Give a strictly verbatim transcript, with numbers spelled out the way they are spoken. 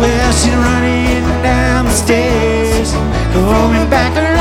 Well, she's running down the stairs, rolling back her